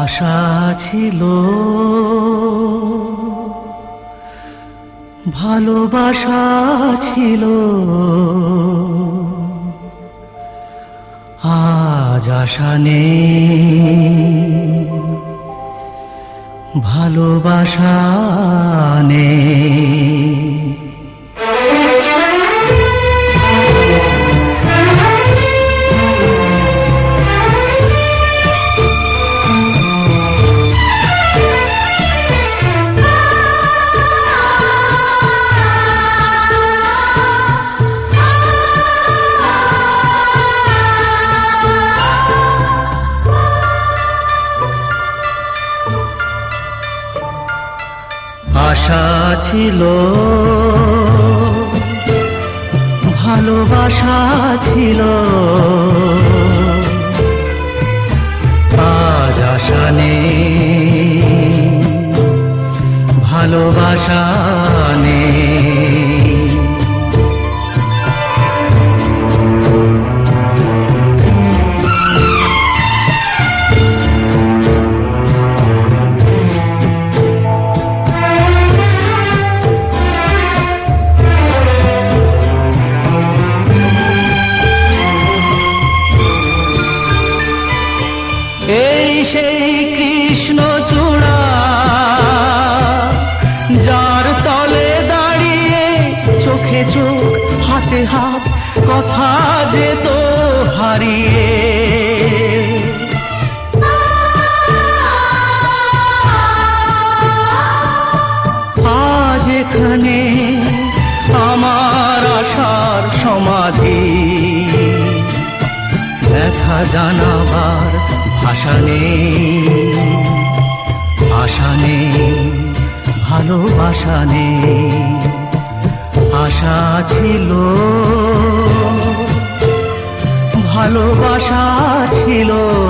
আশা ছিল, ভালোবাসা ছিল, আজ আশা নেই, ভালোবাসা নেই। আশা ছিল, ভালোবাসা ছিল, আজ আশা নেই, ভালোবাসা নেই। এই সেই কৃষ্ণ চূড়া, যার তলে দাঁড়িয়ে চোখে চোখ হাতে হাত কথা যেত হারিয়ে। আজ এখানে আমার আশার সমাধি, ব্যথা জানাবার ভাষা নেই, আশা নেই, ভালোবাসা নেই। আশা ছিল, ভালোবাসা ছিল,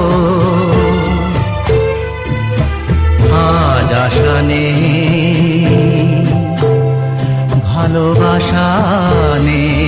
আজ আশা নেই, ভালোবাসা নেই।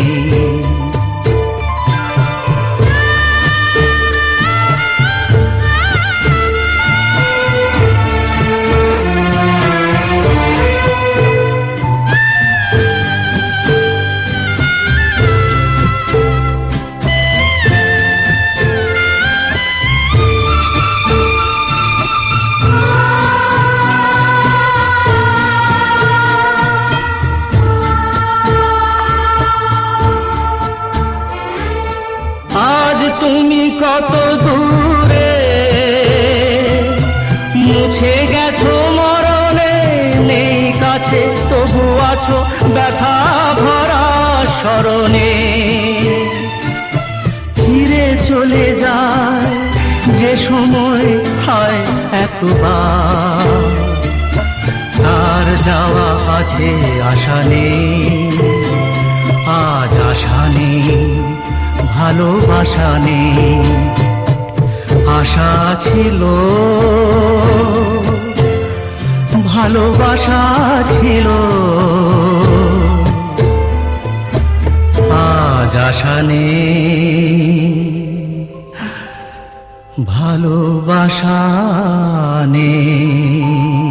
তুমি কত দূরে মুছে গেছো মরণে, নেই কাছে তবু আছো ব্যথা ভরা স্মরণে। ফিরে চলে যায় যে সময় হয় একবার, তার যাওয়া আছে আশা নেই, আজ আশা নেই, ভালোবাসা নেই। আশা ছিল, ভালোবাসা ছিল, আজ আশা নেই, ভালোবাসা নেই।